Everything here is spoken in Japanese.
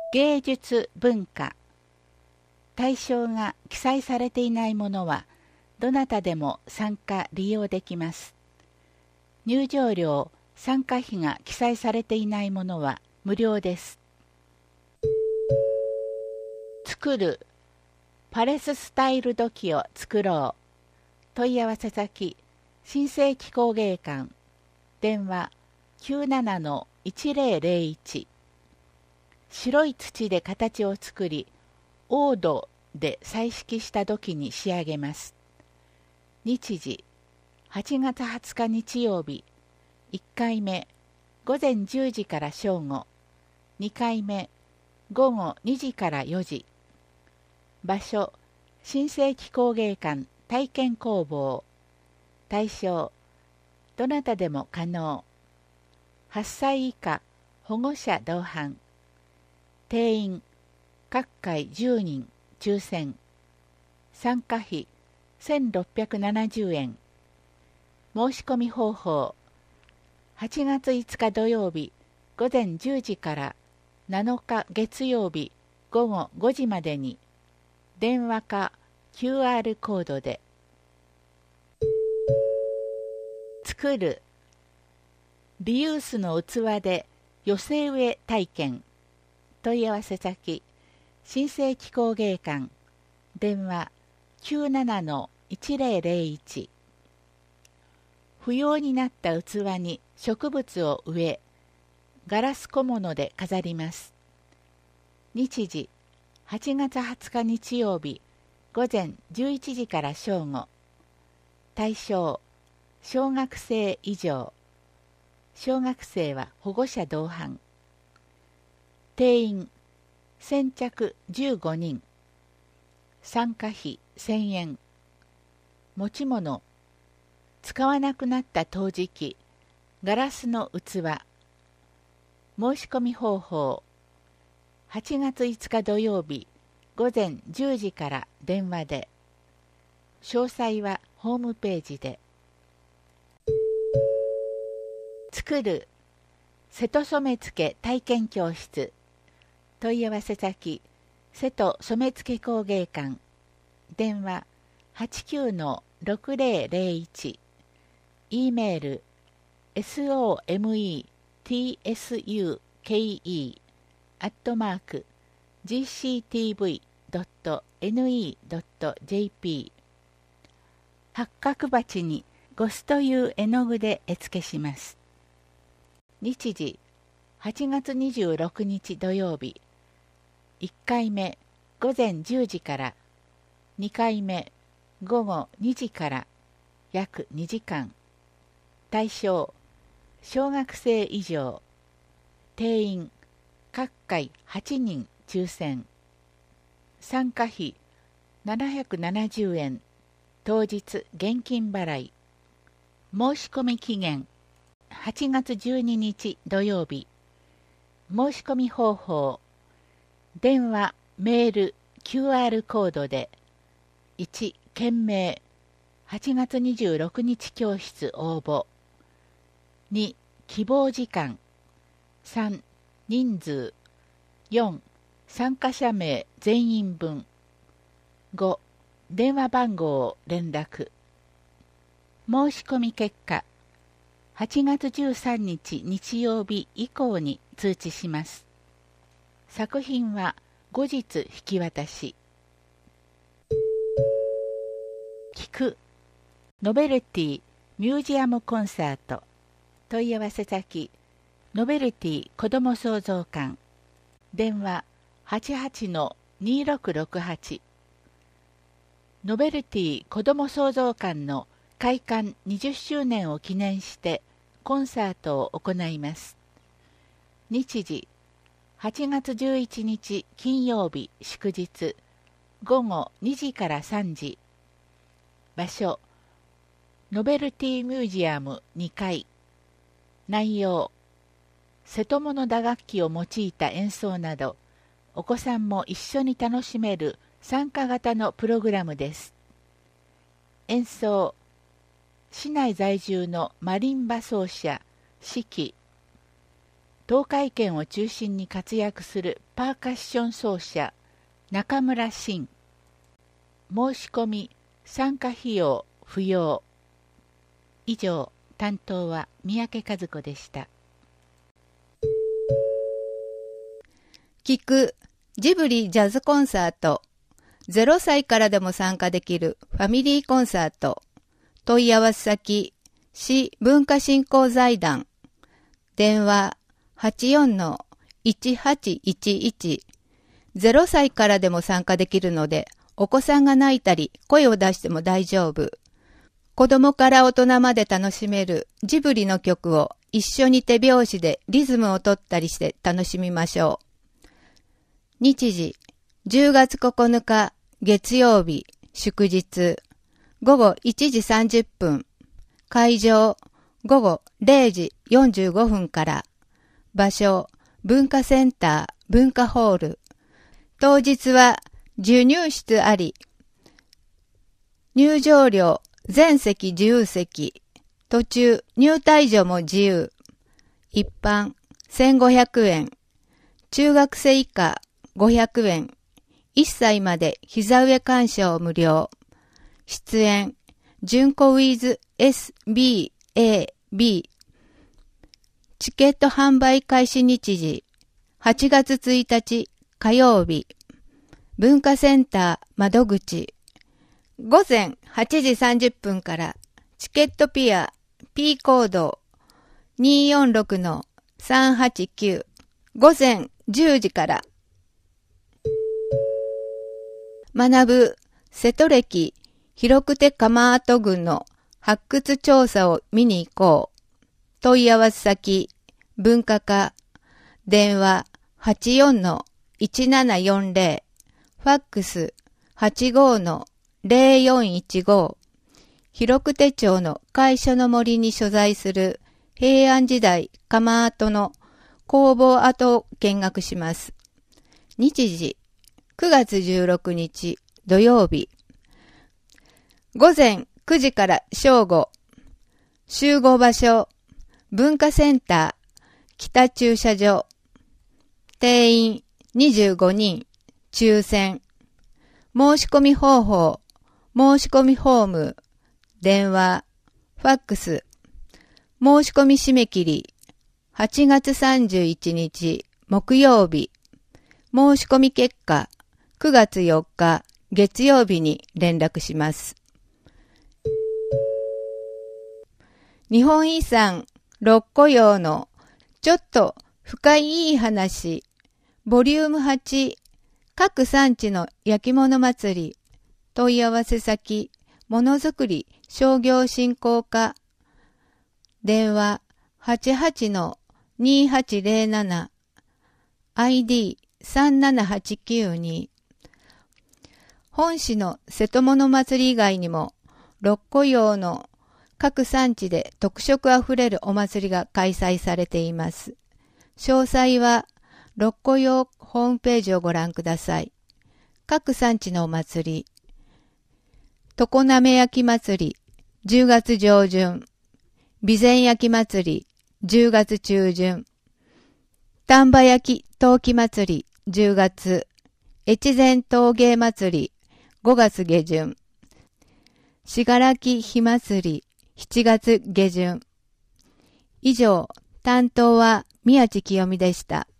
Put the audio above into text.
芸術文化。対象が記載されていないものはどなたでも参加利用できます。入場料、参加費が記載されていないものは無料です。作る、パレススタイル土器を作ろう。問い合わせ先、新世紀工芸館、電話 97-1001。白い土で形を作り、オードで彩色した土器に仕上げます。日時、8月20日日曜日、1回目、午前10時から正午、2回目、午後2時から4時。場所、新世紀工芸館体験工房。対象、どなたでも可能。8歳以下、保護者同伴。定員、各回10人、抽選。参加費、1670円。申し込み方法、8月5日土曜日、午前10時から7日月曜日、午後5時までに、電話か QR コードで。作る、リユースの器で寄せ植え体験。問い合わせ先、新世紀工芸館、電話 97-1001。不要になった器に植物を植え、ガラス小物で飾ります。日時、8月20日日曜日、午前11時から正午。対象、小学生以上。小学生は保護者同伴。定員、先着15人。参加費1000円。持ち物、使わなくなった陶磁器、ガラスの器。申し込み方法、8月5日土曜日、午前10時から電話で。詳細はホームページで。作る、瀬戸染付体験教室。問い合わせ先、瀬戸染付工芸館、電話 89-6001。E メール、sometsuke@gctv.ne.jp。 八角鉢にゴスという絵の具で絵付けします。日時、8月26日土曜日、1回目、午前10時から、2回目、午後2時から約2時間。対象、小学生以上。定員、各回8人抽選。参加費、770円。当日現金払い。申し込み期限、8月12日土曜日。申し込み方法、電話、メール、QR コードで。1、件名、8月26日教室応募。2、希望時間。3、人数。4、参加者名全員分。5、電話番号を連絡。申し込み結果、8月13日日曜日以降に通知します。作品は後日引き渡し。聞く、ノベルティミュージアムコンサート。問い合わせ先、ノベルティ子ども創造館、電話 88-2668。ノベルティ子ども創造館の開館20周年を記念してコンサートを行います。日時、8月11日金曜日祝日、午後2時から3時。場所、ノベルティミュージアム2階。内容、瀬戸物打楽器を用いた演奏など、お子さんも一緒に楽しめる参加型のプログラムです。演奏、市内在住のマリンバ奏者、四季。 東海圏を中心に活躍するパーカッション奏者中村真。申し込み参加費用不要。以上、担当は三宅和子でした。 聞くジブリジャズコンサート。0歳からでも参加できるファミリーコンサート。問い合わせ先、市文化振興財団。電話 84-1811。0歳からでも参加できるので、お子さんが泣いたり声を出しても大丈夫。子供から大人まで楽しめるジブリの曲を一緒に手拍子でリズムを取ったりして楽しみましょう。日時、10月9日月曜日祝日、午後1時30分。会場、午後0時45分から。場所、文化センター文化ホール。当日は授乳室あり。入場料全席自由席。途中入退場も自由。一般1500円。中学生以下500円。1歳まで膝上鑑賞無料。出演、純子 with SBAB。チケット販売開始日時、8月1日火曜日。文化センター窓口。午前8時30分からチケットピア P コード 246-389。午前10時から。学ぶ瀬戸歴広くて釜跡群の発掘調査を見に行こう。問い合わせ先、文化課。電話 84-1740。ファックス 85-0415。広くて町の会所の森に所在する平安時代釜跡の工房跡を見学します。日時、9月16日土曜日。午前9時から正午。集合場所、文化センター北駐車場。定員25人。抽選。申し込み方法、申し込みフォーム。電話、ファックス。申し込み締め切り、8月31日木曜日。申し込み結果、9月4日月曜日に連絡します。日本遺産六古窯のちょっと深いいい話、ボリューム8、各産地の焼き物祭り。問い合わせ先、ものづくり商業振興課。電話 88-2807。ID 37892。本市の瀬戸物祭り以外にも、六古窯の各産地で特色あふれるお祭りが開催されています。詳細は、六古窯ホームページをご覧ください。各産地のお祭り。常滑焼祭り、10月上旬。備前焼祭り、10月中旬。丹波焼陶器祭り、10月。越前陶芸祭り、5月下旬。信楽火祭り、7月下旬。以上、担当は宮地清美でした。